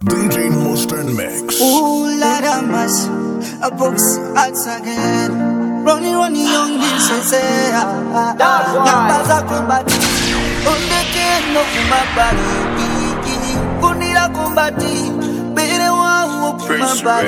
DJ Mustard Mix. Ooh, Lord of mercy, a box ads again. Running, young bitch, say, numbers are combating. On the game of my body, Kunira combating. Baby, one of my body.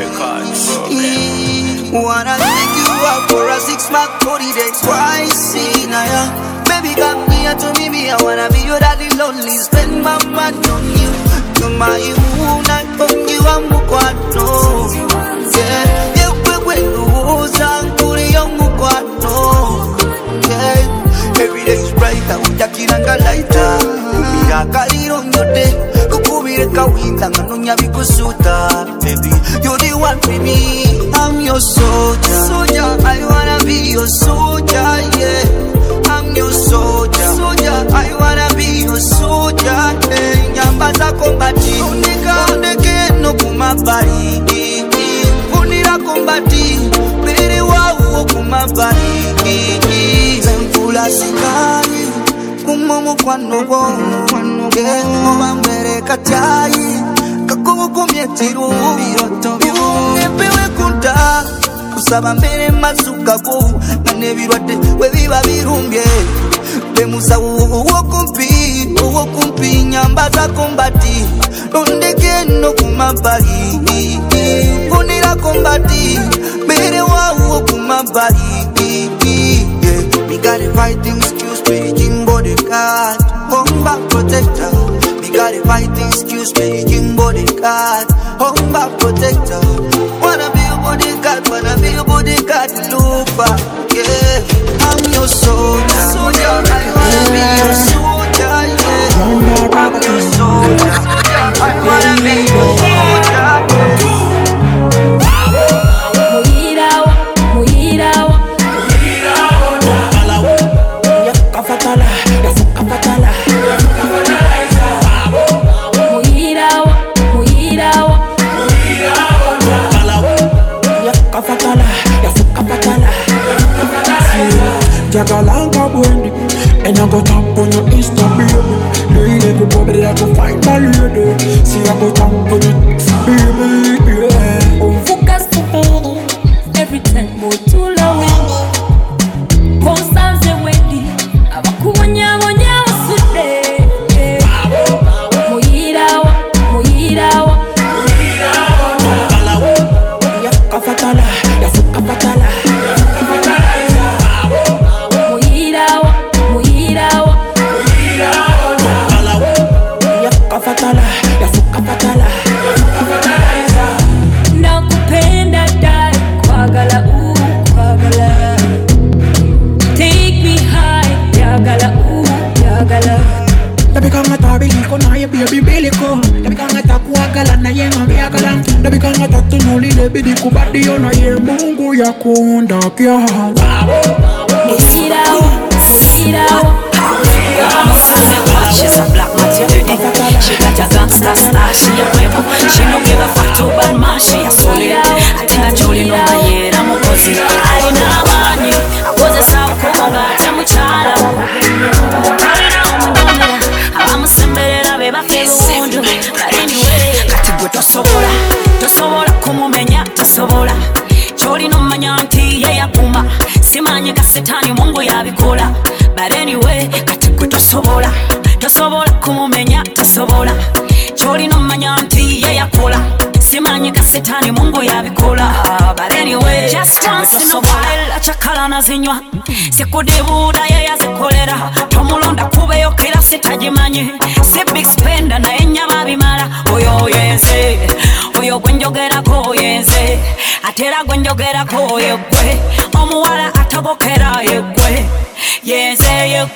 Wanna take you out for a 6-month holiday twice in a year. Baby, come here to me, I wanna be your daddy lonely. Spend my money on you. My una con you amukwano, yeah. Yewe kwenu zanguri amukwano, yeah. Every day is brighter, utakiranga lighter. Kubira kaliro nyote, kukubire kawinda nganonya bikusuta. Baby, you're the one for me. I'm your soldier, I wanna be your soldier, yeah. I'm your soldier, I wanna be your soldier, yeah. Nyambaza kombati, unike no kumabari, unira kombati, bere wawo kumabari. Zempula sikari, kumomo kwano bono, mbere katai, kakubu kumyetiru, nepewe kunta. Kusaba mbere masuka go nane birwate we biba birumbye bemusa uwo kumpi nyambaza kombati ondeke no kumabali kunira kombati mbere wawo kumabali. We got a fighting skills, speaking bodyguard, combat protector. We got a fighting skills, speaking bodyguard, combat protector. Wanna be your bodyguard, Lupa, yeah. I'm your soldier, I wanna be your soldier, yeah. I'm your soldier, I wanna be your soldier. Jagalanga Wendy, and I go jump on your Insta, baby. Lady, everybody that go find my lady. See, I go jump on your baby, yeah. Oh, focus to baby. Every time more too low. Constance Wendy, abakunya wonya usude. Muirawa. Ya kafatala, ya kafatala. Nakupenda dai kwagala kwagala. Take me high yagala yagala. Dabi kanga tabi liko na ye baby beliko. Dabi kanga takuagala na ye ngamiagala. Dabi kanga tatunuli lebi di kubadi yo na ye Mungu ya kuunda kia. She's a black material. She got a gangster star. She a rebel. She no give a fuck to bad man. She a solid. I think I told you no my head. I'm a pussy. I didn't know about you. I was a South Korea. Tell me child. I'm a symbol of a baby. But anyway, katibu tosobola kumumenya tosobola. Chori no manyanti ye yakuma. Simanye kasetani Mungu yabikola. But anyway, katibu tosobola kumumenya tosobola. Chori no manyanti ye yakola. Simanye kasetani Mungu yabikola. But anyway, just once in a while achakala na zinywa. Sikudibuda ye yazikolera. Tomulonda kubeyo kila sitajimanye. Si big spender na enyama bimala. Oyo yenze, oyo gwenjogera ko yenze. Atera gwenjogera ko yegwe. Omuwala atagokera yegwe. Yenze.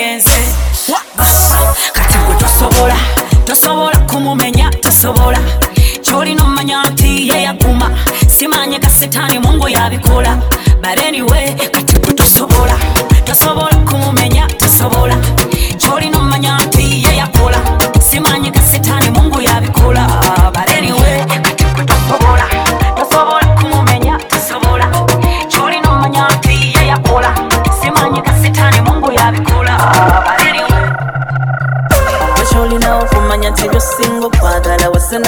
Katibu tosobola kumumenya tosobola. Chori no manyanti ye yakuma. Simanye kasetani Mungu yabikola. But anyway, katibu tosobola kumumenya tosobola. Chori no manyanti ye yakola. Simanye kasetani Mungu yabikola. But anyway, katibu tosobola kumumenya tosobola. Chori no manyanti ye yakola. Simanye kasetani Mungu yabikola. But anyway, Surely now, for my single father, I was an habit to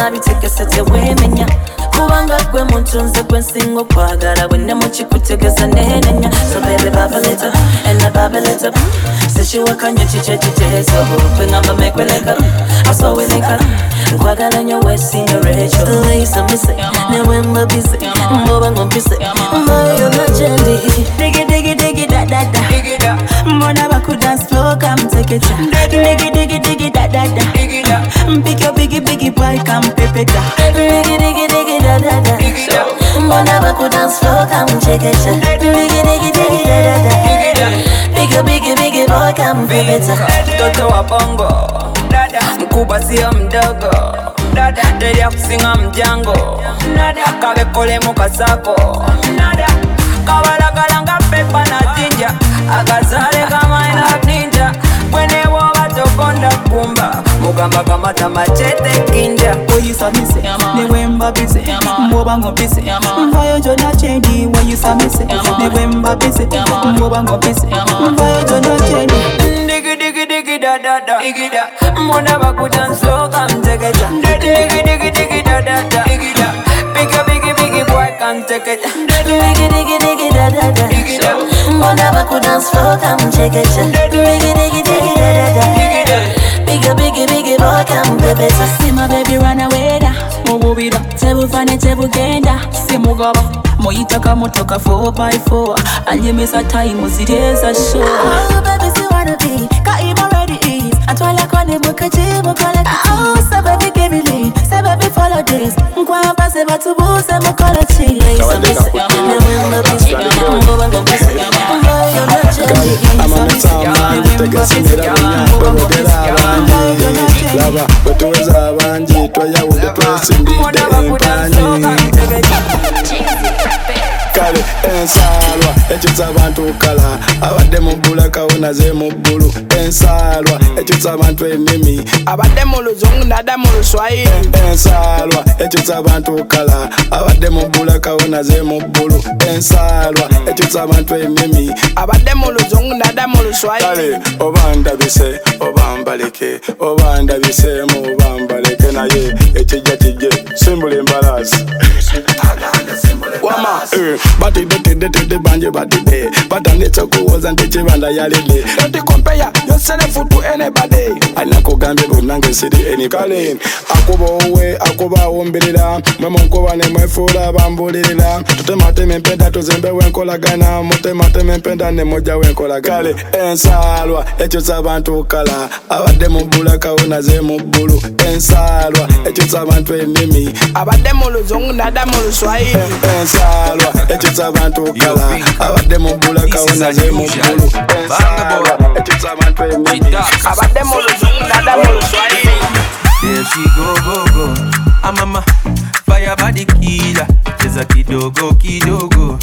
wetegese tewemenya kubanga gwe muntu nze gwe nsinga okwagala bwenne mukikutegeza nenenya so baby bubble it up and I bubble it up sikiwakanya kikyeekiteezo kwengamba mekweleka aso we link up nkwagala nnyo wesinga Rachel the way you saw me say newe mbabise mboba ngompise mbayo najendi digi digi digi da da da mbona bakudance flow come take it digi digi digi da da da pick your biggie biggie boy come pepe da digi digi digi da da da mbona bakudance flow come take it digi digi digi da da da pick your biggie boy come pepe da mtoto wa bongo mkubwa sio mdogo dedi ya kusinga mjango kavekole mukasako kabalakalanga pepa na jinja akazale kama ina ninja kwenewo batokonda kumba mugamba kamata machete kinja oyisamise newembabise mwoba ngopise mvayo jona chendi woyisamise newembabise mwoba ngopise mvayo jona chendi digi digi digi da da da digi da mbona bakudance come take it digi digi digi da da da digi da biggie biggie boy come take it digi digi digi da da da mbona bakudance come take it digi digi digi da da da biggie boy come baby so see my baby run away da mububira tebufane tebugenda simugaba moyitaka motoka 4x4 anyemesa time zireza show oh baby see wanna be got him already is atwala kone mukajibu kola oh so baby give me lead so baby follow this nkwamba se batubuse mukola chi so me say never be ngoba ngobese mbayo na laba batuweza abanji twayawude twesindidde empanyi kale ensalwa ekyusa abantu kala abadde mu bbula kawuna ze mu bbulu ensalwa ekyusa abantu ennimi abadde mu luzungu nada mu luswayiri ensalwa ekyusa abantu kala abadde mu bbula kawuna ze mu bbulu ensalwa ekyusa abantu ennimi abadde mu luzungu nada mu luswayiri kale oba ndabise oba mbaleke oba ndabisemu oba mbaleke naye ekijja kijje simbula embalaasi wama batidetidetide banje batide batanditse okuwoza nti kibanda yalide don't compare yourself to anybody alina kugambye bunange siri anybody akuba owe akuba awumbirira mwemunkuba ne mwefuula bambulirira tutematema empenda tuzimbe wenkolagana mutematema empenda ne mujja wenkolagana kale ensalwa ekyusa abantu kala abadde mu bbula kawuna ze mu bbulu ensalwa ekyusa abantu ennimi abadde mu luzungu nada mu luswayiri ensalwa ekyusa abantu kala abadde mu bbula kawuna ze mu bbulu ensalwa ekyusa abantu ennimi abadde mu luzungu nada mu luswayiri. There she go mama fire body killer cheza kidogo kidogo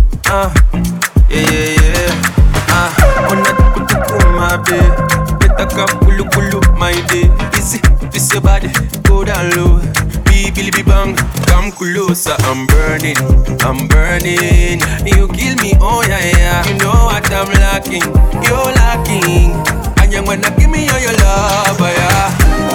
yeah ona kutukuma be betaka kulu my day easy twist your body go down low Billy bang come closer I'm burning you kill me oh yeah you know what I'm lacking you're lacking and you wanna give me all your love yeah.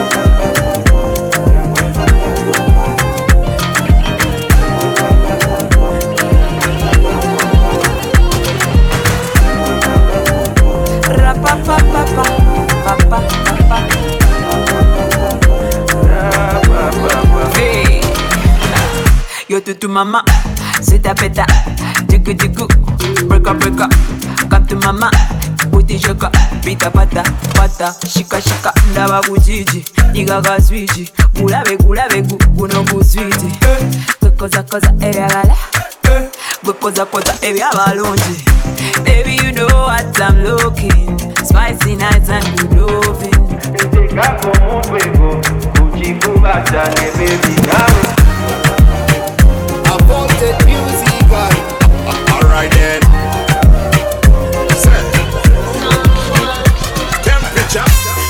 Hey, yo tutu mama, c'est ta peta, digu digu, break up, come to mama, booty shaka, pita pata, shika ndaba bujiji, nigaga swiji, gulabe guno buzwiti, koza ebyagala, koza ebyabalungi. Baby, you know what I'm looking. Spicy nights and good loving. Vaulted music. Alright then. Temperature.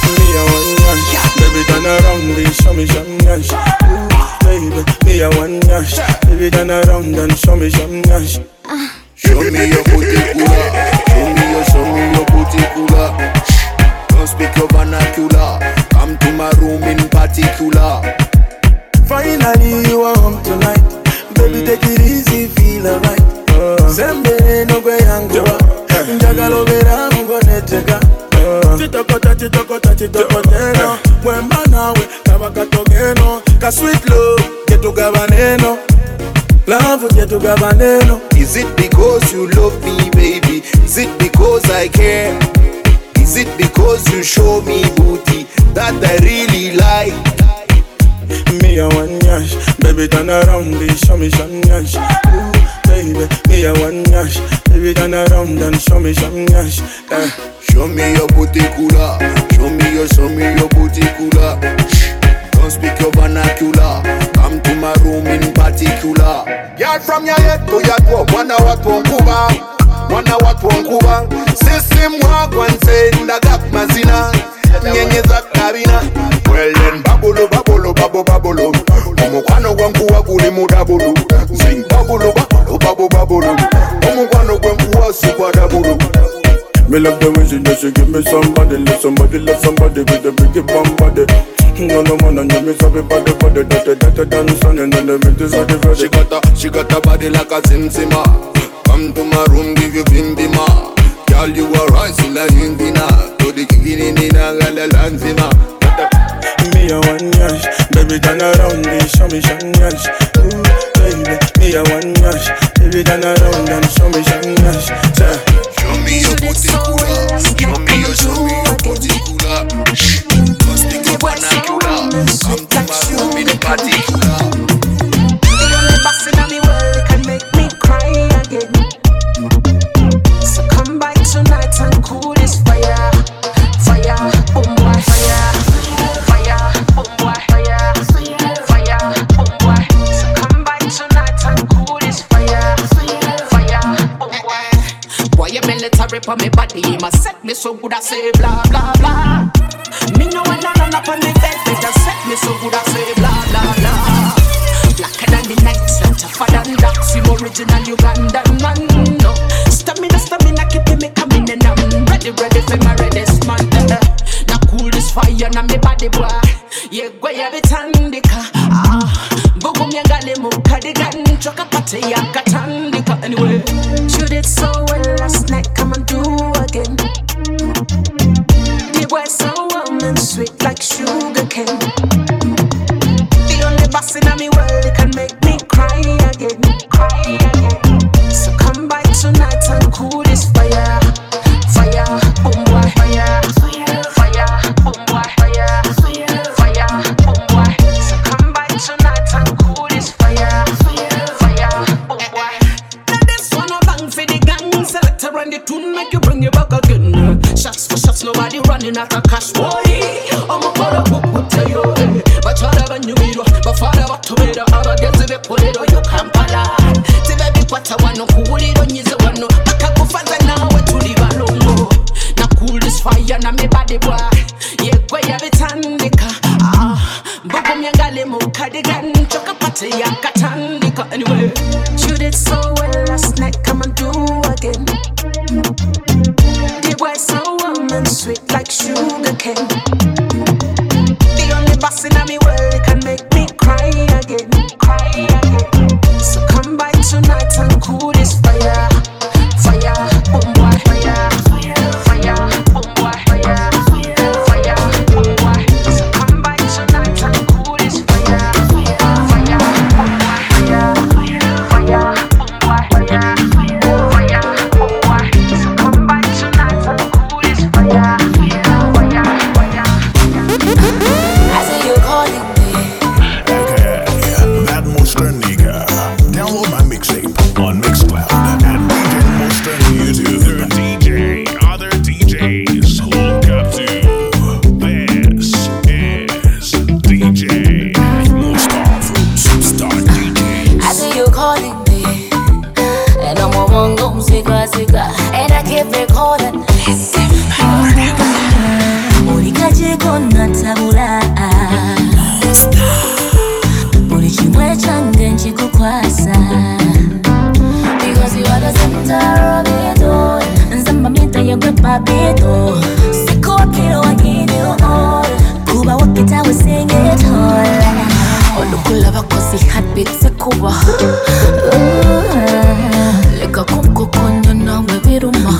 Baby, turn around, please show me some nice. Baby, me a one dash. Baby, turn around and show me some nice. Show me your particular. Show me your particular. Don't speak your vernacular. Come to my room in particular. Finally you are home tonight. Baby take it easy, feel alright. Sembe no go yangoa. Njagalo vera mungo neteka. Titokota titokoteno. Wemba nawe kabakatogeno. Ka sweet love getu gabaneno. Love getu gabaneno. Is it because you love me, baby? Is it because I care? Is it because you show me booty that I really like? Me a one yash, baby turn around, please show me some yash. Ooh, baby, me a one yash, baby turn around and show me some yash. Show me your booty cooler. Show me your booty cooler. Don't speak your vernacular. Come to my room in particular. Girl from your head to your toe. Wonder what won't Kuba. System walk one say in the gap mazina. Nyenye za kabina. Well then babolo. Omukwano gwankuwa guli mudabulu. Sing babolo. Omukwano gwankuwa super double. Me love the way she does, she give me somebody. Love somebody with a big bum body. No man, and you miss every body. That dance on and then the beat is ready. She got a body like a Simsima. Come to my room, give you bimbima. Girl, you are rising like Indina. To the Kiginina, Lanzima. Me a one yash, baby turn around, please show me some yash. Ooh, baby, me a one yash, baby turn around and show me some yash. Show me your booty cooler. Show me your booty cooler. Don't speak your vernacular. Come to my room in particular. The only boss in my world can make me cry again. So come back tonight and cool this fire. Boom boy, fire. Boom boy, fire. Boom boy. So come back tonight and cool this fire. Boom boy. Boy, you military for me body. You must set me so good I say blah blah blah. Me no one run up on me bed. They just set me so good I say blah blah blah. Blacker than the night, tougher than that. See original Ugandan man. No stamina keeping me coming and I'm ready for my reddest man. Now cool this fire na me body boy. Yeah, go ya bitandika. Bugu miangale mukadigan. Choka pate ya katandika. Anyway, you did so well last night. Come and do again. The boy so warm and sweet like sugar cane. The only boss in my world can make me cry again. So come back tonight and cool this fire. Boom boy, fire. Boom boy, fire. Boom boy. So come back tonight and cool this fire. Boom boy. Now this one a bang for the gang. Select around the tune, make you bring you back again. Shots for shots, nobody running out of cash. Boy, I'm a para book tell you. But you're when you meet but father what to me the other gets the potato you can't pala. Till baby what I want no cool it on you one no. I can't go fast now to leave alone. Now cool this fire na me body boy. Yeah, go ya bitandika. Bugu miangale mukadigan. Choka pate ya katandika. Anyway, you did so well last night. Come and do again. The boy so warm and sweet like sugar cane. The only boss in my world can make me cry again. So come back tonight and cool this fire. Boom boy, fire. Boom boy, fire. Boom boy. So come back tonight and cool this fire. Boom boy, fire. Boom boy, fire. Boom boy. So come back tonight and cool this fire. I say you're calling me. Okay, that Monster nigga. Download my mixtape on Mixcloud and DJ Monster on YouTube. DJ, other DJs look up to. This is DJ Monster from Superstar DJs. I say you're calling me, and I'm a mongo sika, and I keep recording. Urikaje kona tabula, urichimwe change nchikukwasa. Because you are the center of it all. Nzamba mita yagwe papito. Siku wakiro I give you all. Kuba wakita we sing it all. Olukula heartbeat sekuba leka kumkokonya nawe biruma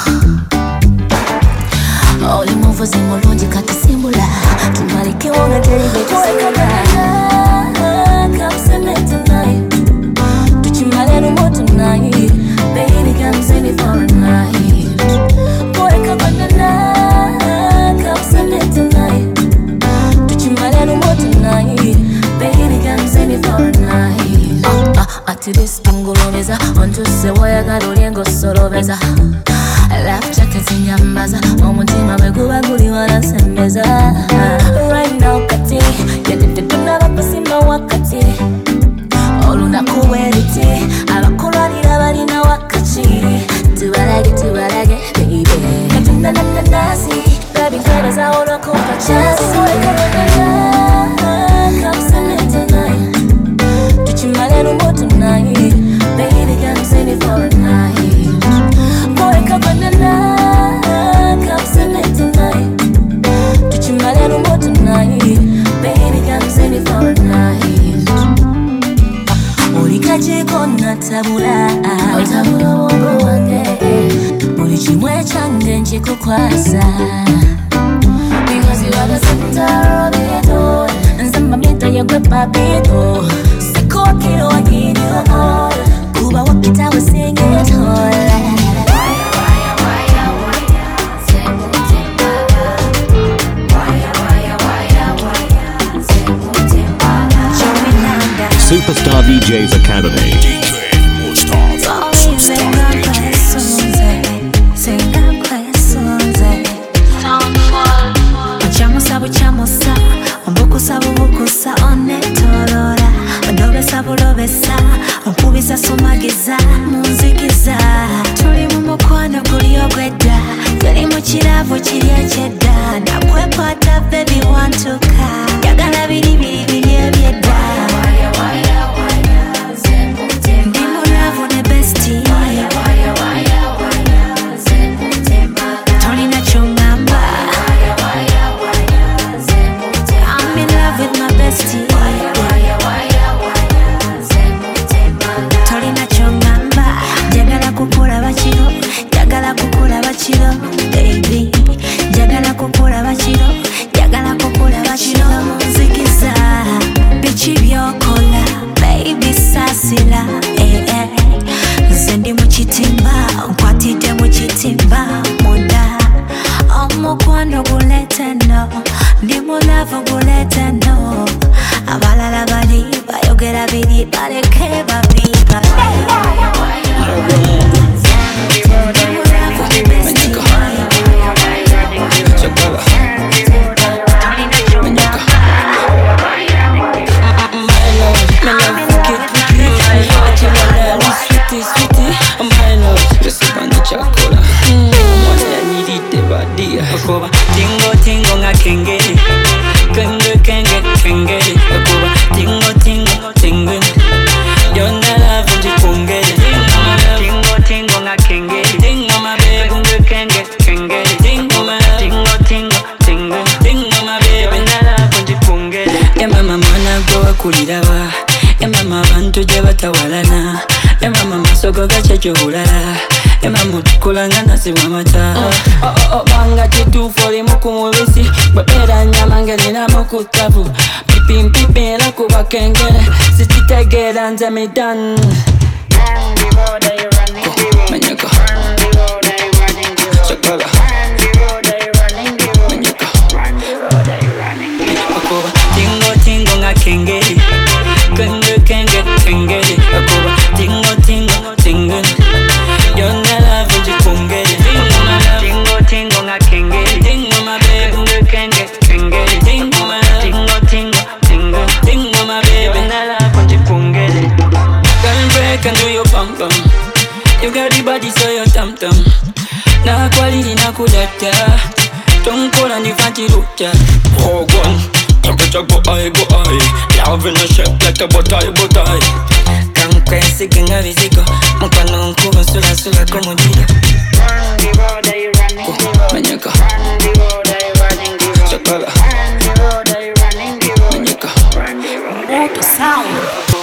oli muvuzi mulungi katisimbula tumalike wonga teribekisibula come send me tonight tuchimale rumo tonight baby come send me for a night boy come on come send me tonight tuchimale rumo tonight baby come send me for a night ati this pungulobeza ontuse wayagala olyengo solobeza life jacket inyambaza omutima weguba guli wanasembeza right now kati yatete tunabapasima wakati olunaku weriti abakulwanira balina wakati tubalage baby katunananasi babinkwebeza olwakupa chasi come send me tonight tuchimale rumo tonight baby come send me for a night boy come send me tonight tuchimale rumo tonight baby come send me for a night olikajeko natabula otabula wongo wange buli kimwe kyange nkikukwasa because you are the center of it all nzamba mita yegwe papito sikokiro I give you all kuba wakita we sing it all Superstar DJs Academy. Chamusa, umbukusa, onetolora, ndobesa, unkubisa sumagiza, munzikiza. Tuli mu mukwano guli ogwedda, tuli mu kiravu kiri ekyedda, nakwepata baby wantuka, yagala biri ebyedda. Ndi mu love ne bestie, tolina kyongamba. I'm in love with my bestie. Tolina kyongamba, njagala kukulaba kiro, baby. Njagala kukulaba kiro, munzikiza. Biki byokola, baby sasila, nze ndi mu kitimba, nkwatidde mu kitimba, munda. Omukwano gulete no, ndi mu love gulete no. Abalala bali bayogera biri baleke babiba. Akoba tingo nga kengeli kenge akoba tingo yona love njikongeli tingo nga kengeli tingo mabebe kenge tingo mabebe na love njikongeli mama mwana gwa kuliraba mama bantu je batawalana mama masogo gache hulala mama tukulanga nasibwa mata banga kitufoli mukumubisi bwera nyama ngelina mukutavu pipimpipira kuba kengere sikitegera nze midan Manyaka Shakala Manyaka Akoba tingo nga kengeri kengeri akoba tingo yona love njikongeri tingo nga kengeri tingo mabebe kengeri tingo mabebe na love njikongeri can break and do your pum pum. You got the body so you tam tam. Na quality na kudata. Tonkola ni fanti luta. Oh gun, temperature go high. Love in a shape like a botai. Come crazy king of physical. Mukano nkuba sula como jida. Manyaka. Shakala. Manyaka. Sound.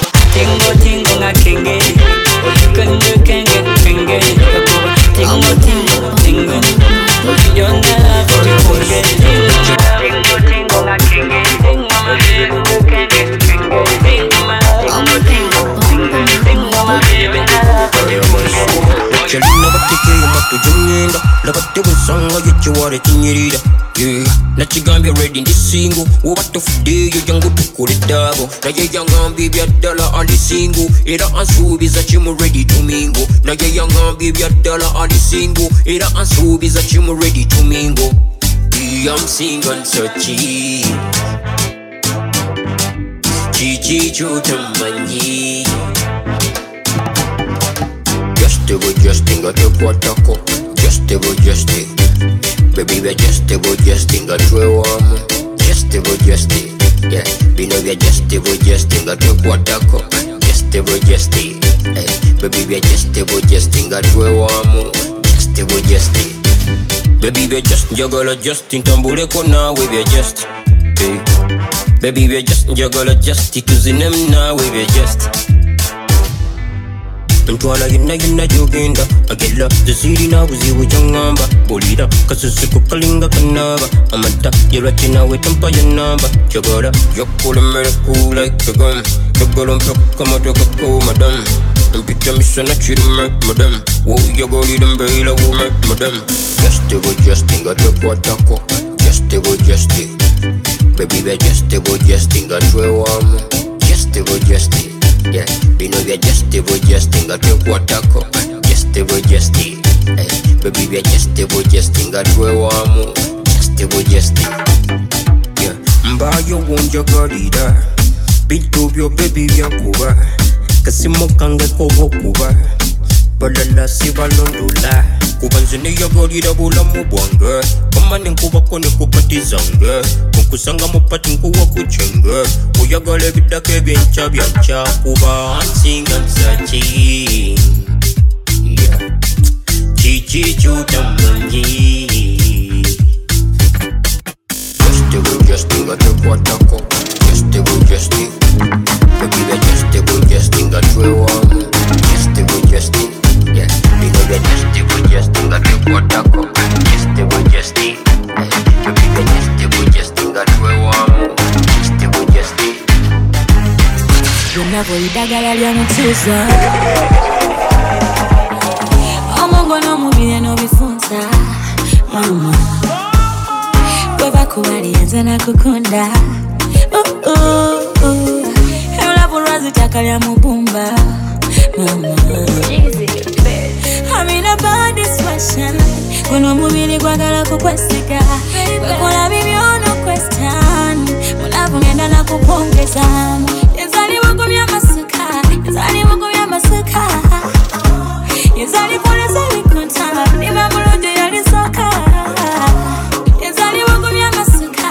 Tingo tingo nga kenge, kenge kenge kenge. Tingo tingo tingo, yona love tikunge. Tingo tingo nga kenge, tingo kenge kenge. Tingo tingo tingo ma baby, I love tikunge. Chelina batike matu jungenda, la bate busanga yichware tinyirira. Yeah, nachigambye ready ndi single, wobato fudeyo jangu tukule dabo. Naye yangambye byaddala ali single, era ansuubiza chimu ready to mingle. Naye yangambye byaddala ali single, era ansuubiza chimu ready to mingle. Yeah, I'm single and searching. Chichi chutamanyi. Justing, got the quatako. Justing, baby, we're justing, got the warm. Justing, yeah, we know we're justing, got the quatako. Justing, hey, baby, we're justing, got the warm. Justing, baby, we're just juggler, justing, tambule kona, we're just, hey, baby, we're just juggler, just to them now, we're just. Ntwala yina jogenda agella zesiri na buzibu jangamba bolira kasusiku kalinga kanaba amata yelwati nawe tampa yanamba chogola yokula mereku like a gun yogolo mpaka motoka ko madam mpita misana chiri madam wo yogoli dembela wo madam justing got the quatako justing baby we justing got the warm justing yeah, we know we're justing, got your quatako. Justing, hey, baby, we're justing, got your warm. Justing, yeah, mbayo wonja garida. Bintu byo baby yakuba. Kasimo kange kobo kuba. Balala si balondula. Kubanzini ya garida bula mubwanga. Kama ninkuba kone kupatizanga. Kusanga mupati nkuwa kuchenga. Uyagale bidake byancha kuba sing and searching. Yeah, chichi chutamanyi. Justing got the quatako. Justing, baby we justing got the warm. Justing, yeah, we know we justing got the quatako. Justing, hey, baby we justing got the warm. Navolidagala lya mutuza omongo n'omubiri n'obifunza mama bwebakubalyenze nakukunda olabu lwazitaka lya mubumba mama I'm a bad dysfunction guno omubiri gwagala kukwesiga wekola bibyo no question mulavu ngenda nakupongeza Yezali wagumya masuka Yezali kone zali konta Nima mulojo yali soka Yezali wagumya masuka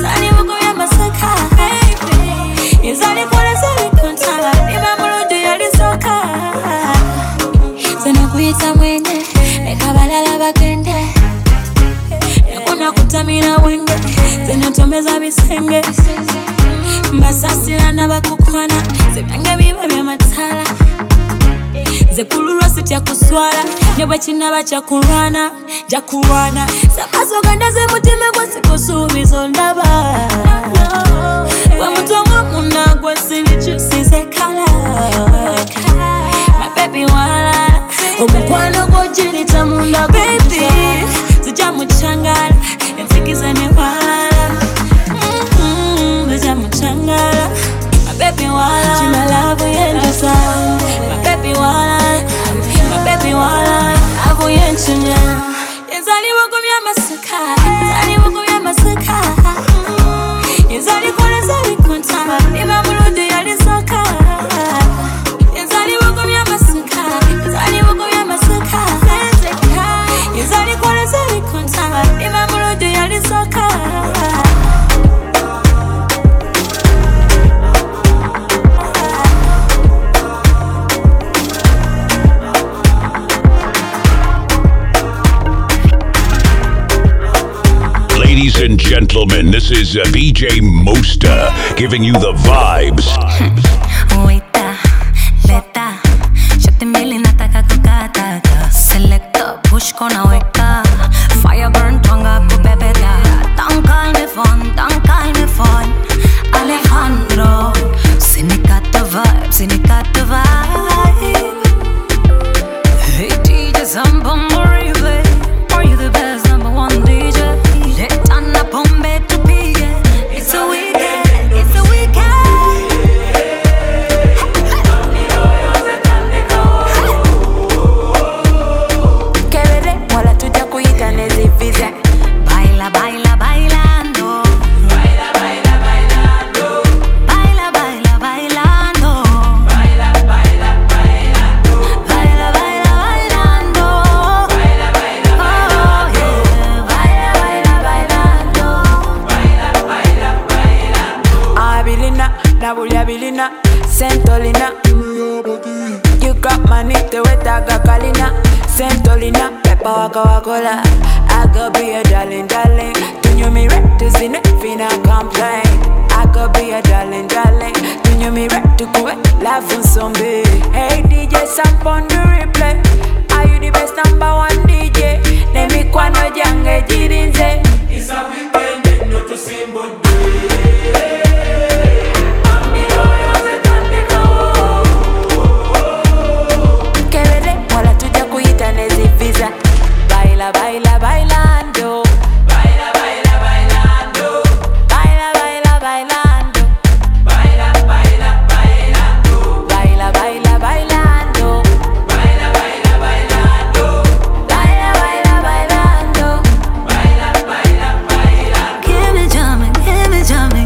Yezali kone zali konta Nima mulojo yali soka Zena kuita mwenge Eka balala bagende Yakuna kutamina wenge Zena tomeza bisenge Mbasasira n'abakukwana Zebyange biba byamatala Zekululwa sitya kuswala Nyebwe kinaba kyakulwana Jakulwana Sakazoga ze mutima gwe sikusuubiza ndaba Gwe mutongo munagwe sinikyusize kala My baby wala Omukwano gw'ogirita munda baby Zijja mukyangala Enzikiza ne wala Muchangala, my baby wala, she my love yenjusa, my baby wala, avu yenchunya. Yenzali wagumya masuka, yenzali kone zali konta, nima mulojo yali soka. Yenzali wagumya masuka, yenzali kone zali konta, nima mulojo yali soka. Ladies and gentlemen, this is VJ Mosta giving you the vibes. Waiter, Luna, Santolina. You got money to wet, I got Kalina, Santolina, Peppa Waka Wakola. I go be a darling, darling. Do you me right to see nothing I complain? I go be a darling, darling. Do you me right to go laugh on zombie? Hey DJ, samp on the replay. Are you the best number one DJ? Let me kwano jange jirinze. It's a weekend, not to sing but Baila, baila, bailando. Baila, baila, bailando. Baila, baila, bailando. Baila, baila, bailando. Baila, baila, bailando. Baila, baila, bailando. Baila, baila, bailando. Baila, baila, bailando. Give me jamming, jamming.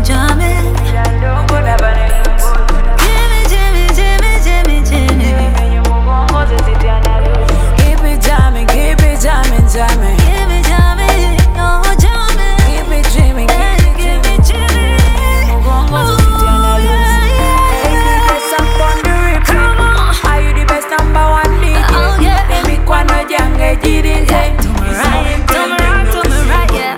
Jamming. Give me jamming, oh jamming. Keep me dreaming, give me jamming. Oh, yeah. Come on. Are you the best number one DJ? Oh, yeah. Let me kwano jange jirinze. To me right, yeah.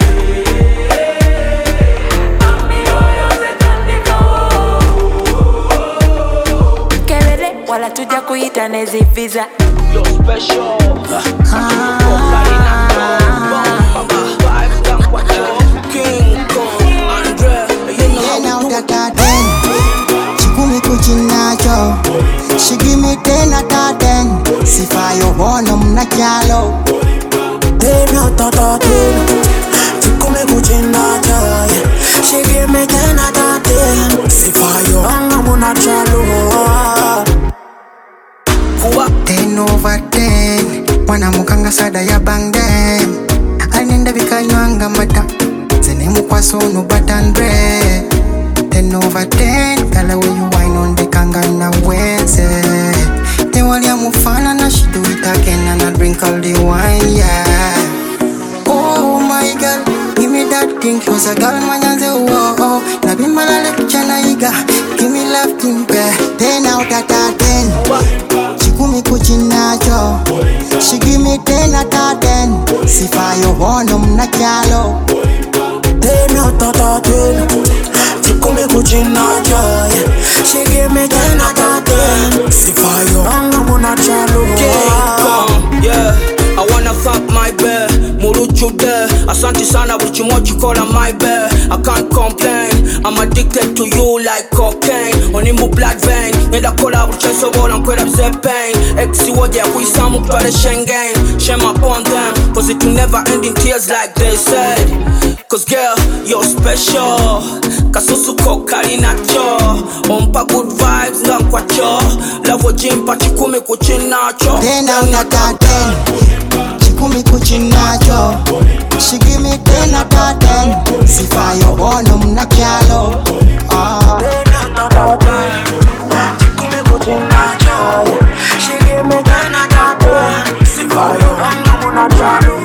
Kebele, wala tuja kuita nezi visa. You're special. She give me 10 out of 10. Sifa yo bono mna kyalo. 10 out of 10. Chikume kuchinacho. She give me 10 out of 10. Sifa yo bono mna kyalo. 10 over 10. Wana mukanga sada ya bang them. Anenda bikanywanga mata. Zene mukwaso no batandre. 10 over 10. Kala when you wine on the kangana weze. Te walia mufana na she do it again and I drink all the wine, yeah. Oh my girl, give me that thing cause a girl manyanze oh. Na bimala le kichana iga, give me love timpe. 10 out of 10. Chikumi kuchinacho. She give me 10 out of 10. Sifa yo bono mna kyalo. 10 out of 10. Chikume kuchinacho. She give me 10 out of 10. Sifa yo bono mna kyalo. Yeah, I wanna fuck my bear. Muruchu there. Asante sana buchimochi kola my bear. I can't complain. I'm addicted to you like cocaine. On in my blood vein. Nenda kola bucheso bola nkwela bze pain. Exi woje ya kuisamu kutwale Schengen. Shame upon them, cause it will never end in tears like they said. Cause girl, you're special. Kasusu kokali nacho. Ompa good vibes ngankwacho. Love jimpa chikume kuchinacho. 10 out of 10. Chikumi kuchinacho. She give me 10 out of 10. Sifa yo bono mna kyalo. 10 out of 10. Chikume kuchinacho. She give me 10 out of 10. Sifa yo bono mna kyalo.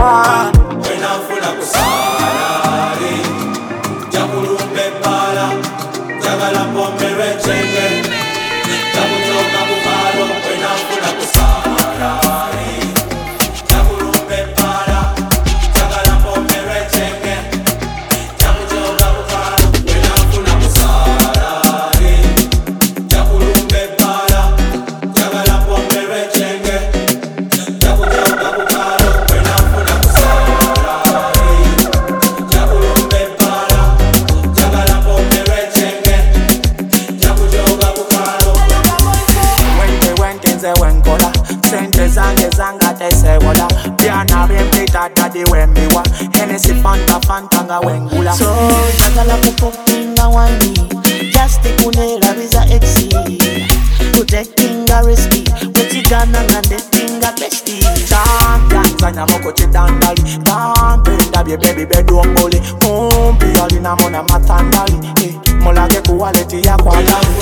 So jagala kupopinga wandi. Just the kunela visa exi. Kutekinga risky. Wetigana ngande tinga bestie. Zanya moko chitandali. Penda bie baby bedroom bully. Kumpi yali na mona matandali. Molage kuwaleti ya kwa lali.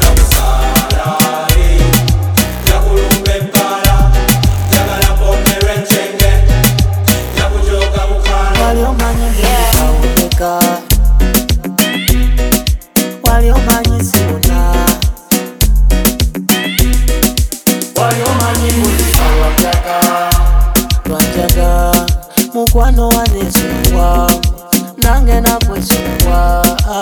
Jagala pombe mukwano wanesukwa nange nakwesukwa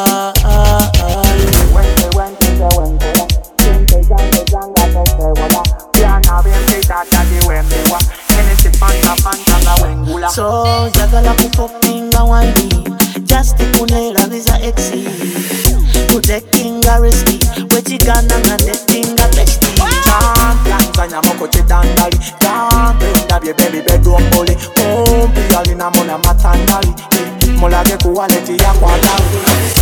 so jagala kupopinga wine just kunela visa exi kutekinga riski wechigana nga tetinga besti Tanzania moko chidandali Tampenda bye baby bedroom bully Kumpi alina mona matandali Mulage kuwaleti ya kwa langu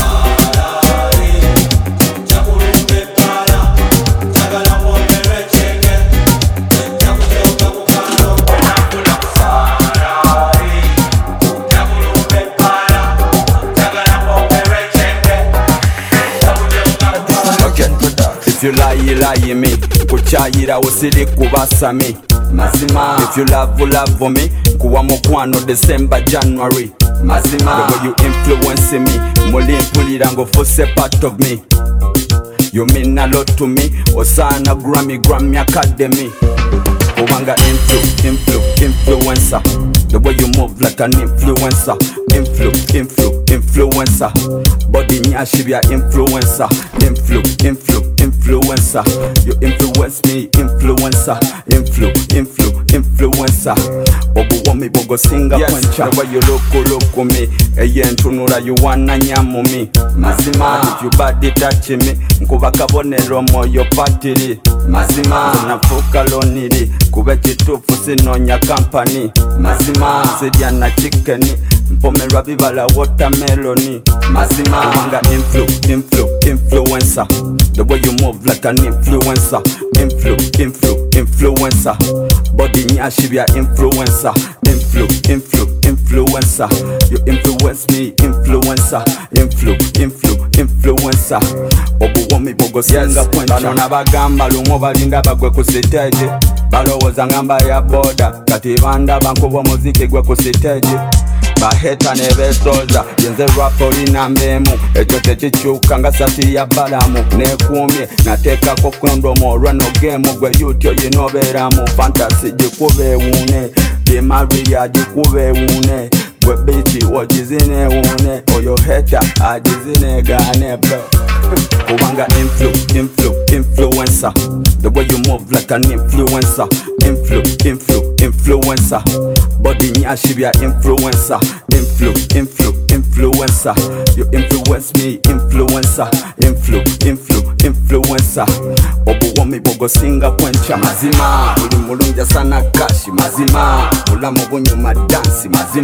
If you lie me, kuchayira usiri kubasami mazima. If you love me, kuwa mukwano December, January mazima. The way you influence me, muli mpulira ngo force part of me. You mean a lot to me, Osana Grammy Academy. Kubanga influencer. The way you move like an influencer. Influencer. Body nyashi be a influencer. Influencer. You influence me, influencer. Influencer. Bobo wami bogo singa kwencha. The way you look me, eyentunura you wanna nyamu me mazima. If you body touch me, nkuba kabonero moyo patiri mazima. Unafuka loniri kube chitufu sinonya company mazima. Sedia na chicken mpomera bibala watermelon mazima. Wanga influencer. The way you move like an influencer. Influencer. Body nyashi be a influencer. Influencer. You influence me, influencer. Influencer. Obu wami bogo singa kwencha. Bano nabagamba lumo balinda bagwe ku stage. Balowoza ngamba ya boda kati banda bankubo muziki gwe ku stage. Baheta nebesoza yenze rap olina mbemu ekyo tekikyuka nga sati ya balamu nekumye nateekako kondomu olwano game gwe yutyo yinobeeramu fantasy gikubeewuune bimaria gikubeewuune gwe bichi ogizineewuune oyo heta agizineegaane bro. Kubanga influencer. The way you move like an influencer. Influencer. Body nyashi be a influencer. Influencer. You influence me, influencer. Influencer. Obu wami bogo singa kwencha mazima. Uli mulunja sana kashi mazima. Ulamu bunyuma dansi mazima.